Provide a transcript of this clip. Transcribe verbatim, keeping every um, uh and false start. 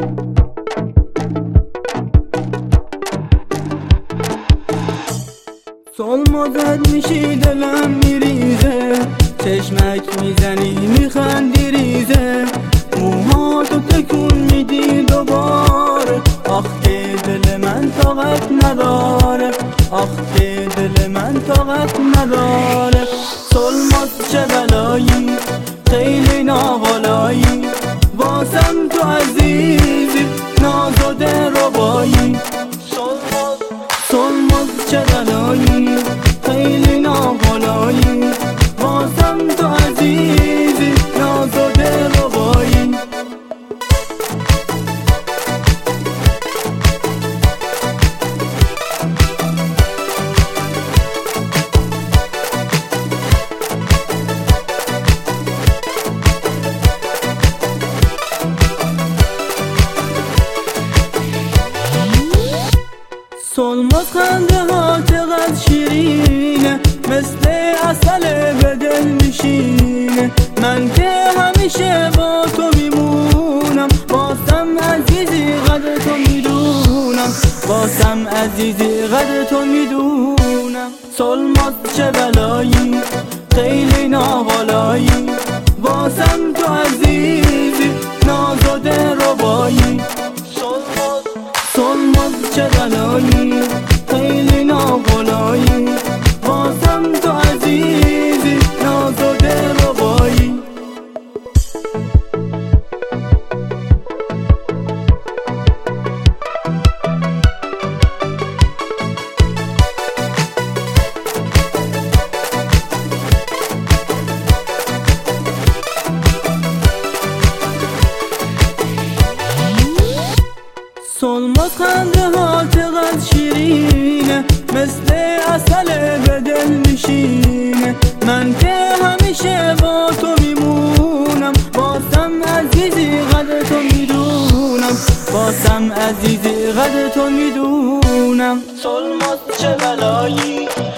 سلمازت میشی دلم میریزه، چشمک میزنی میخندی ریزه، موهاتو تکون میدی دوباره، آخ که دل من طاقت نداره، آخ که دل من طاقت نداره. سلماز چه بلایی، خیلی ناوالایی، واسم تو عزیزی ناز و دلربایی. سلماز سلماز چه بلایی، خیلی ناوالایی، واسم تو عزیزی ناز و دلربایی. سلماز خنده ها چقدر شیرینه، مثل عسل به دل میشینه، من که همیشه با تو میمونم، باسم عزیزی قدر تو میدونم، باسم عزیزی قدر تو میدونم. سلماز چه بلایی، خیلی ناوالایی، باسم تو عزیزی ناز و دلربایی. سلماز سلماز چه بلایی، خیلی ناوالایی، واسم تو عزیزی ناز و دلربایی. سلماز خنده ها چقدر شیرینه، مثل عسل به دل میشینه، من که همیشه با تو میمونم، باسم عزیزی قدر تو میدونم، باسم عزیزی قدر تو میدونم. سلماز چه بلایی